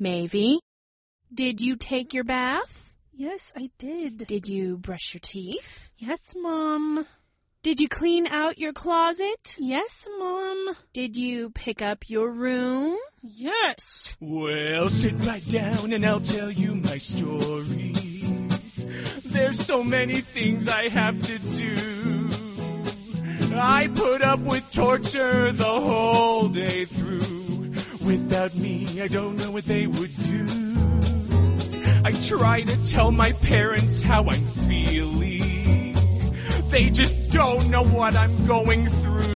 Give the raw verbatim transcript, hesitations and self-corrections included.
Mavie, did you take your bath? Yes, I did. Did you brush your teeth? Yes, Mom. Did you clean out your closet? Yes, Mom. Did you pick up your room? Yes. Well, sit right down and I'll tell you my story. There's so many things I have to do. I put up with torture the whole day through. Without me, I don't know what they would do. I try to tell my parents how I'm feeling. They just don't know what I'm going through.